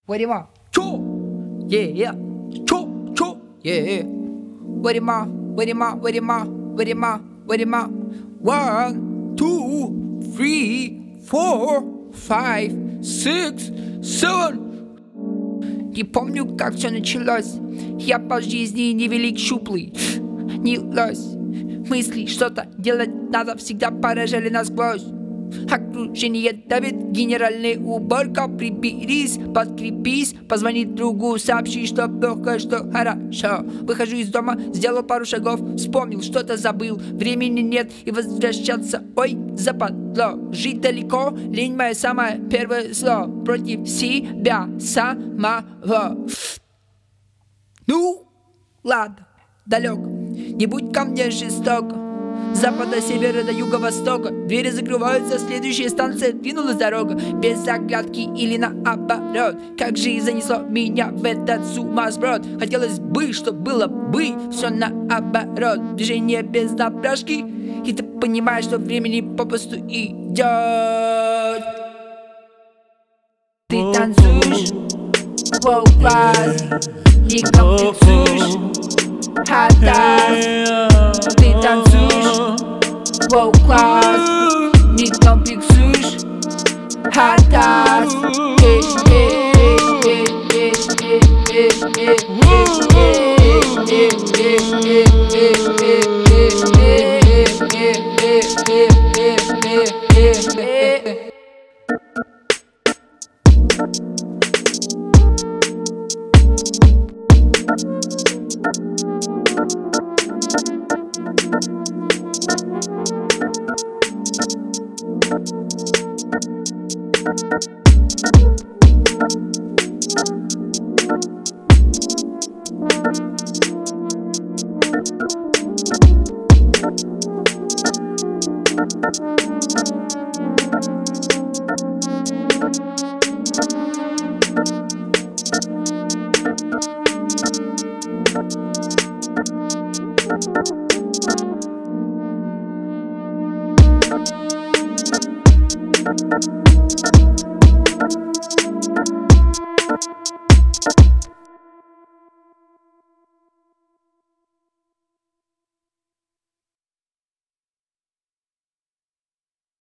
What Cho, yeah, cho, yeah. What am I? 1, 2, 3, 4, 5, 6, 7. Не помню, как все началось. Я по жизни невелик щуплый. Не лось. Мысли что-то делать надо, всегда поражали насквозь. Окружение давит, генеральная уборка. Приберись, подкрепись, позвони другу, сообщи, что плохо, что хорошо. Выхожу из дома, сделал пару шагов, вспомнил, что-то забыл. Времени нет и возвращаться, ой, западло. Жить далеко, лень мое самое первое зло. Против себя самого. Ну, ладно, далек, не будь ко мне жесток. С запада, севера до юго-востока. Двери закрываются, следующая станция двинулась дорога. Без оглядки или наоборот. Как же и занесло меня в этот сумасброд. Хотелось бы, чтобы было бы все наоборот. Движение без напряжки, и ты понимаешь, что времени попусту идет. Ты танцуешь, воу-класс, не комплексуешь, хатас. Ты танцуешь, воу-класс, не комплексуешь, хатас.